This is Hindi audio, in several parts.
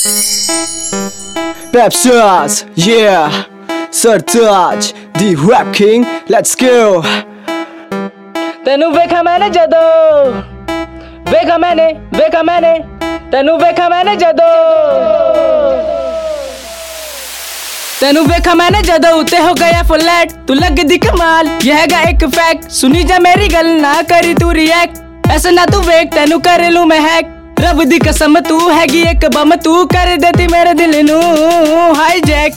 Pepstars, yeah, Sartaj, the rap king, let's go. तेनू वेखा मैंने तेनू वेखा मैंने जदों उत्ते हो गया फुलैट तू लग दी कमाल यह गा एक फैक्ट सुनी जा मेरी गल ना करी तू रिएक्ट ऐसा ना तू वेख तेनू कर लूं मैं हैक रब दी कसम तू हैगी एक बम तू कर देती मेरे दिल नू हाईजैक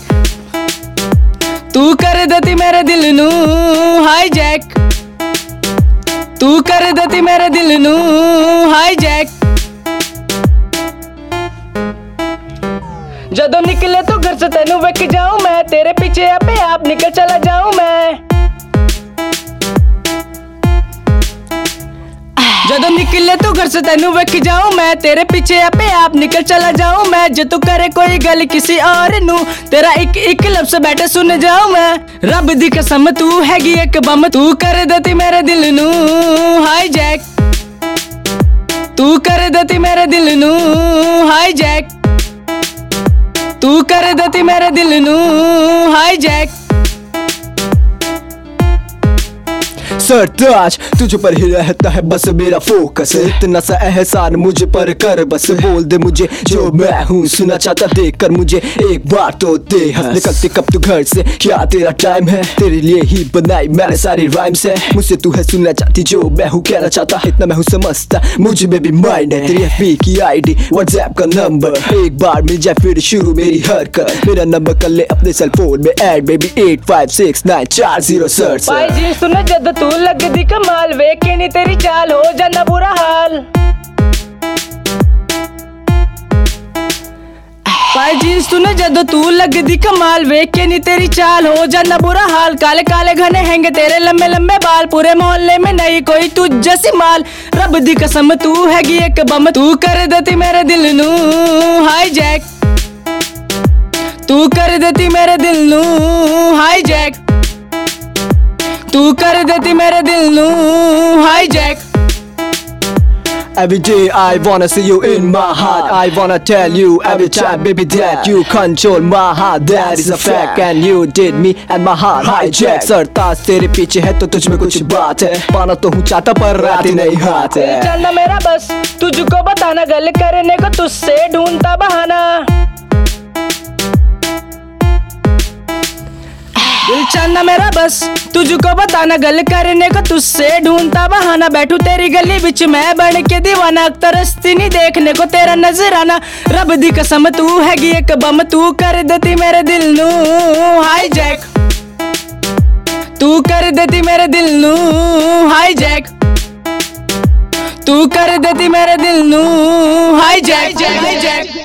तू कर देती मेरे दिल नू हाईजैक तू कर देती मेरे दिल नू हाईजैक जदों निकले तो घर से तेनू वेख जाऊं मैं तेरे पीछे आपे आप निकल चला जाऊं मैं जदों निकले तो घर से तेनू वेख जाऊं मैं तेरे पीछे आपे आप निकल चला जाऊं मैं जो तू करे कोई गल किसी और नू तेरा एक लफ्ज़ बैठे सुन जाऊं मैं रब दी कसम तू हैगी एक बम तू कर देती मेरे दिल नू हाईजैक तू कर देती मेरे दिल नू हाईजैक तू कर देती मेरे दिल नू हाईजैक सरताज तुझ पर ही रहता है बस मेरा फोकस इतना सा एहसान मुझे पर कर बस बोल दे मुझे जो मैं हूँ सुना चाहता देख कर मुझे एक बार तो दे निकलते कब तू घर से क्या तेरा टाइम है तेरे लिए ही बनाई मैंने सारी राइम्स है मुझसे तू है सुनना चाहती जो मैं हूँ कहना चाहता इतना मैं हूँ समझता मुझे में भी माइंड है तेरी FB की ID WhatsApp का नंबर एक बार मिल जाए फिर शुरू मेरी हरकत मेरा नंबर कर ले अपने सेल फोन में ऐड बेबी 856940 सर्च भाई जी सुन जद तू लग दी कमाल वे के नहीं तेरी चाल हो जाना बुरा हाल भाई जी सुन जदों तू लग दी कमाल वे के नहीं तेरी चाल हो जाना बुरा हाल काले काले घने हैंगे तेरे लंबे लंबे बाल पूरे मोहल्ले में नहीं कोई तू जैसी माल रब दी कसम तू हैगी एक बम तू कर देती मेरे दिल नू हाईजैक तू कर देती मेरे दिल नू हाईजैक तू कर देती मेरे दिल नू hijack Every day I wanna see you in my heart I wanna tell you every time baby that you control my heart that is a fact and you did me and my heart hijack Sartaj तेरे पीछे है तो तुझ में कुछ बात है पाना तो हूँ चाहता पर राती नहीं हाथ है चलना मेरा बस तुझको बताना गल करने को तुझसे ढूंढता बहाना दिल चलना मेरा बस तुझको बताना गल करने को तुझसे ढूंढता बहाना बैठू तेरी गली बिच मैं बन के दीवाना तरसती नहीं देखने को तेरा नजराना रब दी कसम तू हैगी एक बम तू कर देती मेरे दिल नू हाईजैक तू कर देती मेरे दिल नू हाईजैक तू कर देती मेरे दिल नू हाईजैक